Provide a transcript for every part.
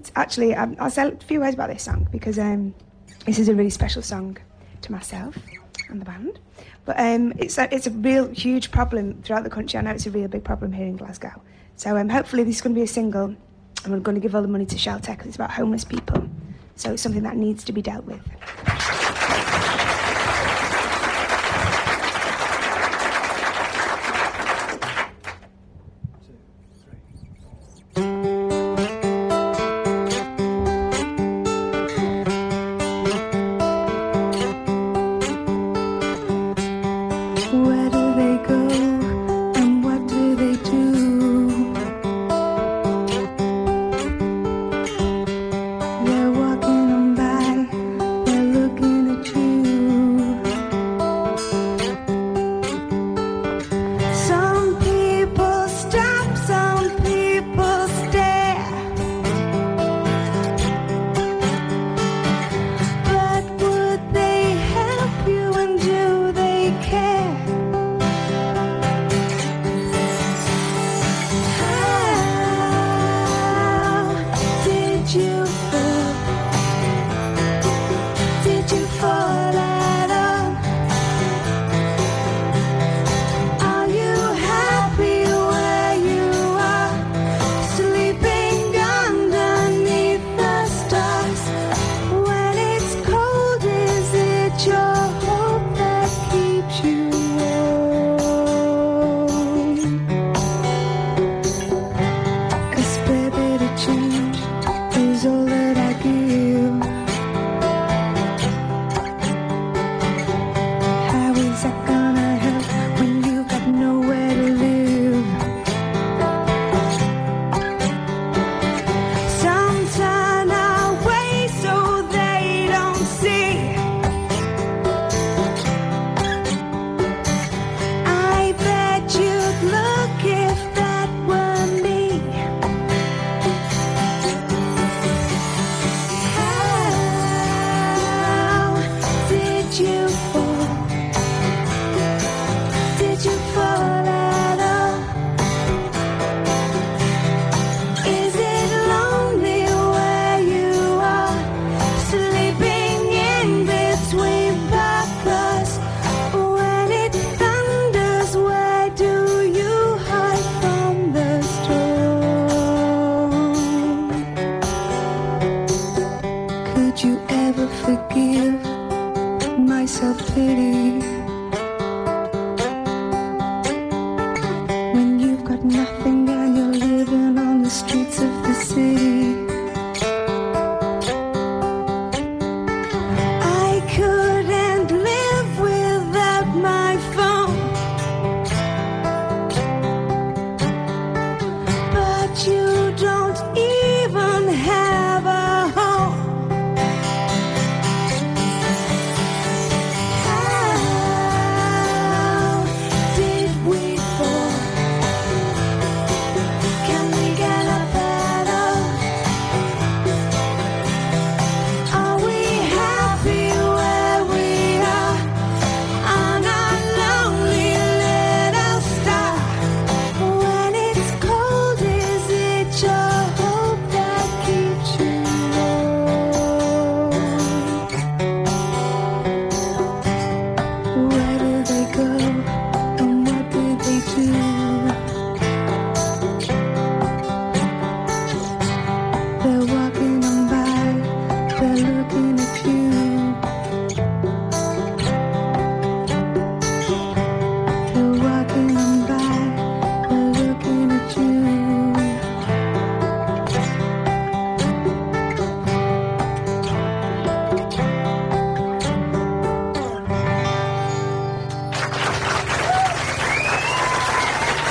It's actually, I'll say a few words about this song because this is a really special song to myself and the band. But it's a real huge problem throughout the country. I know it's a real big problem here in Glasgow. So hopefully this is going to be a single, and we're going to give all the money to Shelter because it's about homeless people. So it's something that needs to be dealt with.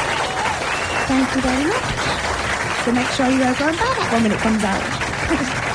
Thank you very much. So make sure you guys go and buy that one when it comes out.